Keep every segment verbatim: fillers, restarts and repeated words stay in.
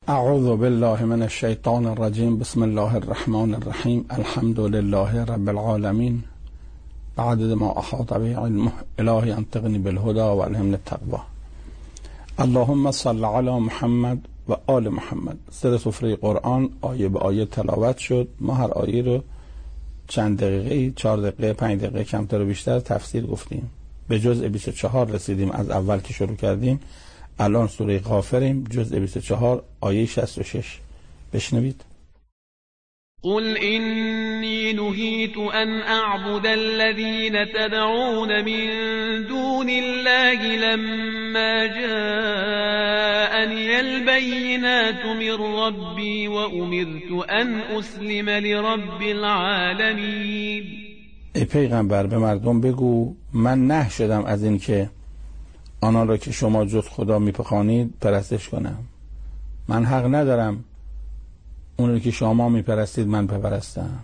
اعوذ بالله من الشیطان الرجیم. بسم الله الرحمن الرحیم. الحمد لله رب العالمین. بعدد ما احاط به علمه. الهی انطقنی بالهدى و الهمنی التقوی. اللهم صل علی محمد و آل محمد. سر سفره قرآن آیه به آیه تلاوت شد. ما هر آیه رو چند دقیقه، چهار دقیقه، پنج دقیقه کمتر و بیشتر تفسیر گفتیم. به جزء بیست و چهار رسیدیم از اول که شروع کردیم. الان سوره غافریم، جزء بیست و چهار آیه شصت و شش. بشنوید. قل إني نهيت أن أعبد الذين تدعون من دون الله لما جاءني البينات من ربي وأمرت أن أسلم لرب العالمين. ای پیغمبر به مردم بگو من نه شدم از این که آنان را که شما جز خدا میپخوانید پرستش کنم. من حق ندارم اون را که شما میپرستید من بپرستم،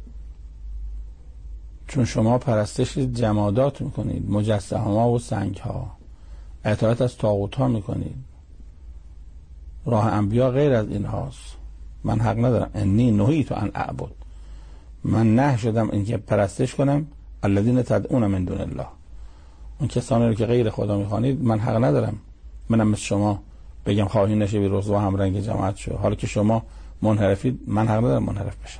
چون شما پرستش جمادات میکنید، مجسمه ها و سنگ ها، اطاعت از طاغوت ها میکنید. راه انبیا غیر از این هاست. من حق ندارم. انی نهیت ان اعبد، من نه شدم این که پرستش کنم الذین تدعون من دون الله، اون کسانی رو که غیر خدا میخوانید. من حق ندارم منم مثل شما بگم خواهی نشه بی رسوا هم رنگ جماعت شو. حالا که شما منحرفید من حق ندارم منحرف بشم.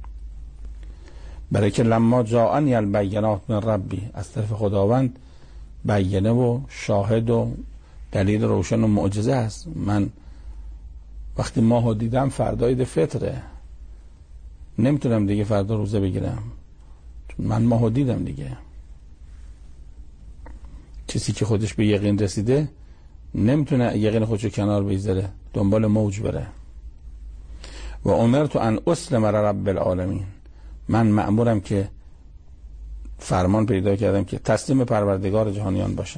برای که لما جاءنی البینات من ربی، از طرف خداوند بینه و شاهد و دلیل روشن و معجزه هست. من وقتی ماهو دیدم فردا عید فطره، نمیتونم دیگه فردا روزه بگیرم چون من ماهو دیدم دیگه. کسی که خودش به یقین رسیده نمیتونه یقین خودشو کنار بگذاره، دنبال موج بره. و امرت ان اسلم لرب العالمین، من مأمورم که فرمان پیدا کردم که تسلیم پروردگار جهانیان باشه.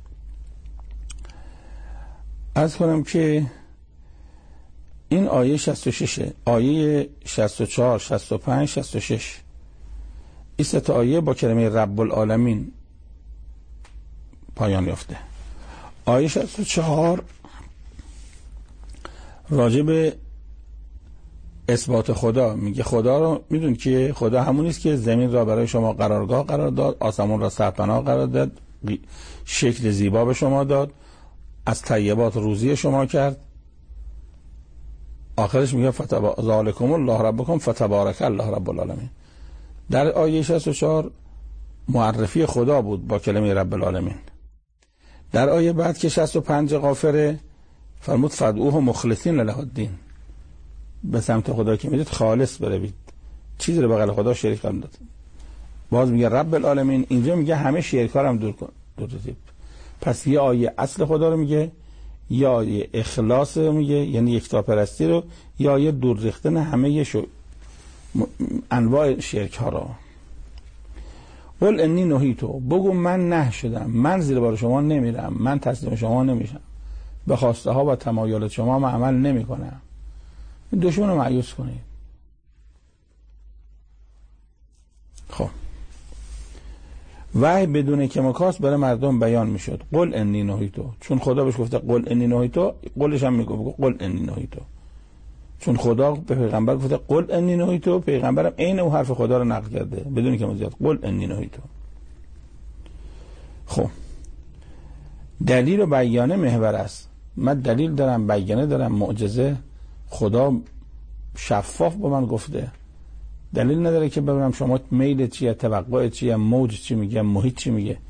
عرض کنم که این آیه شصت و شش، آیه شصت و چهار، شصت و پنج، شصت و شش، این سه تا آیه با کلمه رب العالمین پایان یافته. آیه شصت و چهار راجع به اثبات خدا میگه. خدا رو میدون که خدا همونیست که زمین را برای شما قرارگاه قرار داد، آسمان را سرپناه قرار داد، شکل زیبا به شما داد، از طیبات روزی شما کرد. آخرش میگه فتبارک ذالکم الله ربکم فتبارک الله رب العالمین. در آیه شصت و چهار معرفی خدا بود با کلمه رب العالمین. در آیه بعد که شصت و پنج غافره فرمود فدعوه مخلصین له الدین، به سمت خدا که میدید خالص بروید، چیزی رو بغل خدا شریک قرار داد. باز میگه رب العالمین، اینجا میگه همه شرکا هم دور کن دور دید. پس یه آیه اصل خدا رو میگه، یا آیه اخلاص رو میگه یعنی یکتاپرستی رو، یا آیه دور ریختن همه شو انواع شرک ها رو. قل انی نهیتو، بگو من نه شدم، من زیر بار شما نمیرم، من تسلیم شما نمیشم، به خواسته ها و تمایلات شما من عمل نمی کنم. دشمن رو مایوس کنید. خب وحی بدون که مکاس برای مردم بیان میشد. قل انی نهیتو، چون خدا بهش گفته قل انی نهیتو، قلش هم میگه بگو قل انی نهیتو. چون خدا به پیغمبر گفته قل انی نهیتو، پیغمبرم عین اون حرف خدا رو نقل کرده بدون که مزیاد قل انی نهیتو. خب دلیل و بیانه محور است. من دلیل دارم، بیانه دارم، معجزه. خدا شفاف با من گفته. دلیل نداره که ببینم شما میل چیه، توقع چیه، موج چی میگه، محیط چی میگه.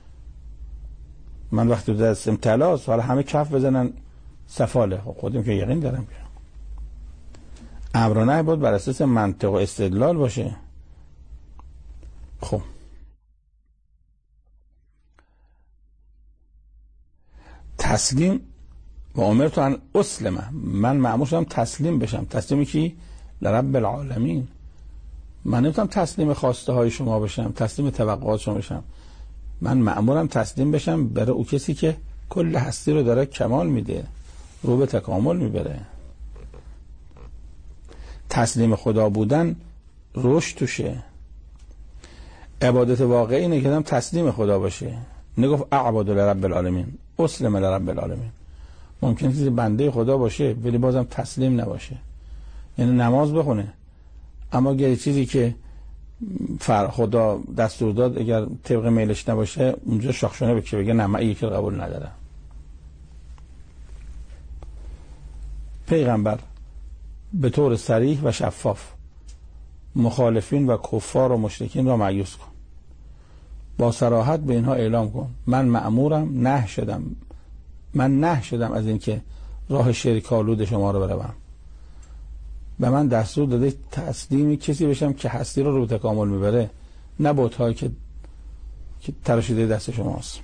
من وقتی دستم طلاست حالا همه کف بزنن سفاله. خب خودم که یقین دارم که امر و نهی باید بر اساس منطق و استدلال باشه. خب تسلیم و امرت ان اسلم، من مأمور شدم تسلیم بشم. تسلیم کی؟ لرب العالمین. من نمیتونم تسلیم خواسته های شما بشم، تسلیم توقعات شما بشم. من مأمورم تسلیم بشم برای او کسی که کل هستی رو داره کمال میده، رو به تکامل میبره. تسلیم خدا بودن رشد توشه. عبادت واقعی اینه که تسلیم خدا باشه. نگفت اعبد لرب العالمین، اسلم لرب العالمین. ممکنه چیزی بنده خدا باشه ولی بازم تسلیم نباشه، یعنی نماز بخونه اما اگه چیزی که فر خدا دستور داد اگر طبق میلش نباشه اونجا شاخشانه بکشه بگه نه من یکی قبول ندارم. پیغمبر به طور صریح و شفاف مخالفین و کفار و مشرکین را مایوس کن، با صراحت به اینها اعلام کن من مأمورم نه شدم من نه شدم از این که راه شرک آلود شما رو بروم، به من دستور داده تسلیم کسی بشم که هستی رو رو به تکامل میبره، نه بت‌هایی که که تراشیده دست شماست.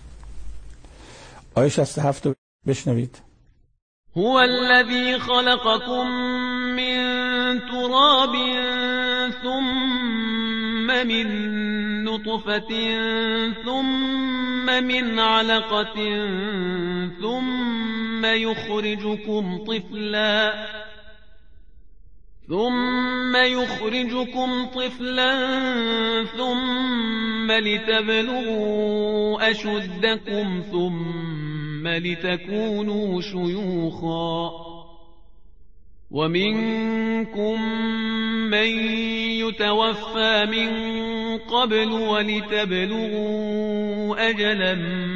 آیه شصت و هفت رو بشنوید. هو الذی خلقکم من تراب ثم من نطفة ثم من علقة ثم يخرجكم طفلا ثم يخرجكم طفلا ثم لتبلغوا أشدكم ثم لتكونوا شيوخا ومنكم من يتوفى من قبل ولتبلغوا أجلا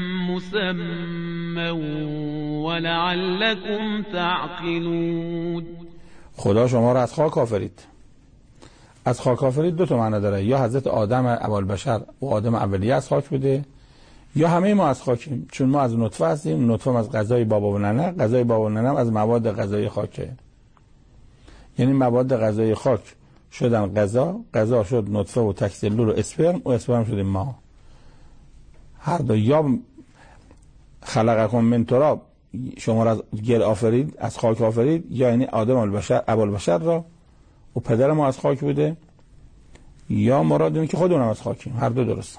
مسمى ولعلكم تعقلون. خدا شما را از خاک آفرید. از خاک آفرید دو تا معنی داره، یا حضرت آدم اولبشر و آدم اولیه از خاک بوده، یا همه ما از خاکیم، چون ما از نطفه هستیم، نطفه از غذای بابا و ننه، غذای بابا و ننه از مواد غذایی خاکه، یعنی مواد غذایی خاک شدن غذا، غذا شد نطفه و تکسلول و اسپرم و اسپرم شدیم ما. هر دو یا خلقکم من تراب شما را از گل آفرید، از خاک آفرید، یا یعنی آدم البشر ابوالبشر را و پدر ما از خاک بوده، یا مراد اینه که خودمون از خاکیم، هر دو درسته.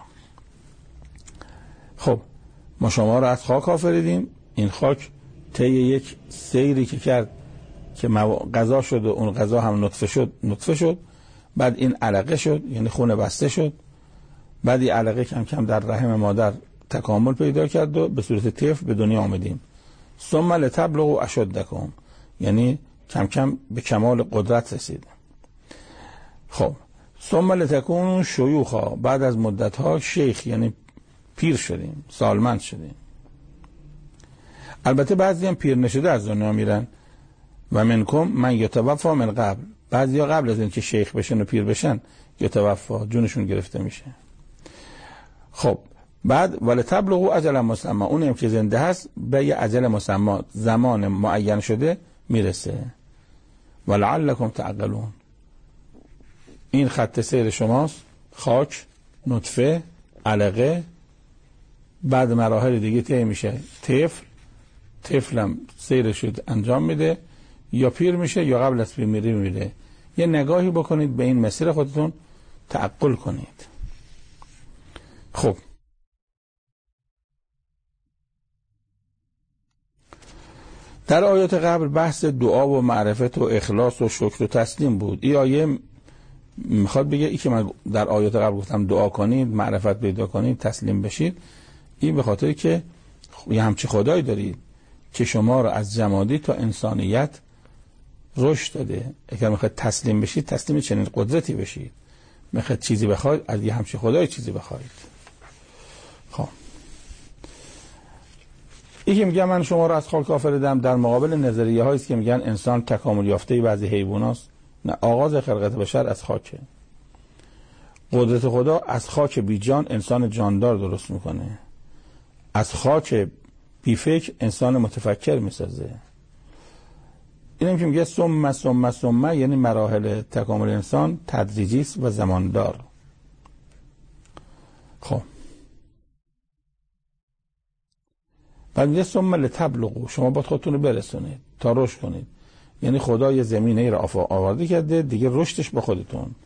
خب ما شما را از خاک آفریدیم، این خاک طی یک سیری که کرد که غذا شد و اون غذا هم نطفه شد نطفه شد بعد این علقه شد یعنی خون بسته شد، بعد این علقه کم کم در رحم مادر تکامل پیدا کرد و به صورت طفل به دنیا آمدیم. ثم لتبلغوا اشدکم یعنی کم کم به کمال قدرت رسید. خب ثم لتکونوا شیوخا بعد از مدت ها شیخ یعنی پیر شدیم، سالمند شدیم. البته بعضی هم پیر نشده از دنیا میرن و منکم من یتوفا من قبل، بعضی ها قبل از این که شیخ بشن و پیر بشن یتوفا جونشون گرفته میشه. خب بعد ولتبلغوا اجل مسمى اونم که زنده هست به یه اجل مسمى زمان معین شده میرسه. ولعلکم تعقلون این خط سیر شماست، خاک، نطفه، علقه، بعد مراحل دیگه طی میشه طفل، طفلم سیرش انجام میده یا پیر میشه یا قبل از پیرمیری میره. یه نگاهی بکنید به این مسیر خودتون، تعقل کنید. خب در آیات قبل بحث دعا و معرفت و اخلاص و شکر و تسلیم بود. این آیه میخواد بگه ای که من در آیات قبل گفتم دعا کنید، معرفت پیدا کنید، تسلیم بشید، این به خاطر که یه همچی خدایی دارید که شما رو از جمادی تا انسانیت رشد داده. اگر میخواید تسلیم بشید، تسلیم چنین قدرتی بشید. میخواید چیزی بخواید، از یه همچی خدایی چیزی بخواید. خب این که میگم من شما رو از خاک آفریدم در مقابل نظریه هایی است که میگن انسان تکامل یافته بعضی حیواناست. نه، آغاز خلقت بشر از خاکه. قدرت خدا از خاک بی جان انسان جاندار درست میکنه، از خاک بی فکر انسان متفکر میسازه. اینم که میگه ثم ثم ثم یعنی مراحل تکامل انسان تدریجی است و زماندار. خب بعد میگه ثم لتبلغوا شما باید خودتون رو برسونید تا رشد کنید، یعنی خدا یه زمینه ای را آورده کرده دیگه رشدش با خودتون.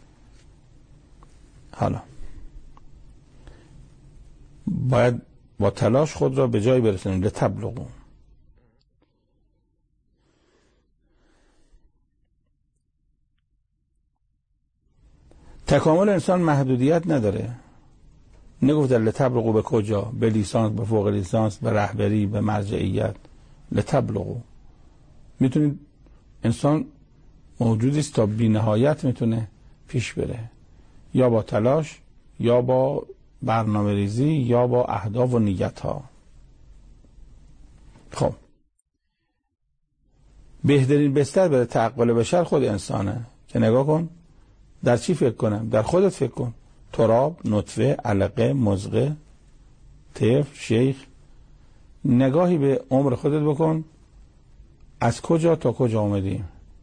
حالا باید با تلاش خود را به جای برسونید. لتبلغوا تکامل انسان محدودیت نداره. نگفت لتبلغوا به کجا؟ به لیسانس، به فوق لیسانس، به رهبری، به مرجعیت. لتبلغوا. میتونید، انسان موجودی است تا بی نهایت میتونه پیش بره، یا با تلاش، یا با برنامه ریزی، یا با اهداف و نیت ها. خب بهترین بستر برای تعقل بشر خود انسانه که نگاه کن در چی فکر کنم؟ در خودت فکر کن. تراب، نطفه، علقه، مضغه، طفل، شیخ. نگاهی به عمر خودت بکن، از کجا تا کجا آمدیم؟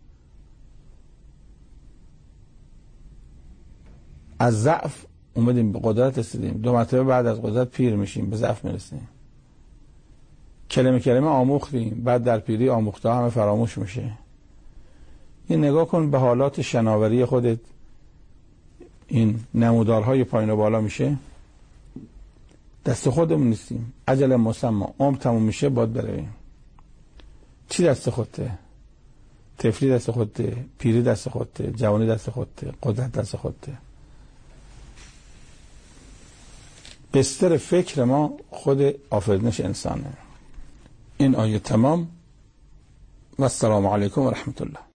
از ضعف اومدیم به قدرت رسیدیم، دو مرتبه بعد از قدرت پیر میشیم، به ضعف میرسیم. کلمه کلمه آموختیم، بعد در پیری آموخته همه فراموش میشه. این نگاه کن به حالات شناوری خودت، این نمودارهای پایین و بالا میشه. دست خودمون نیستیم، اجل مسمى، عمر تموم میشه باید برویم. چی دست خودته؟ طفلی دست خودته، پیری دست خودته، جوانی دست خودته، قدرت دست خودته. بستر فکر ما خود آفرینش انسانه. این آیه تمام و السلام علیکم و رحمت الله.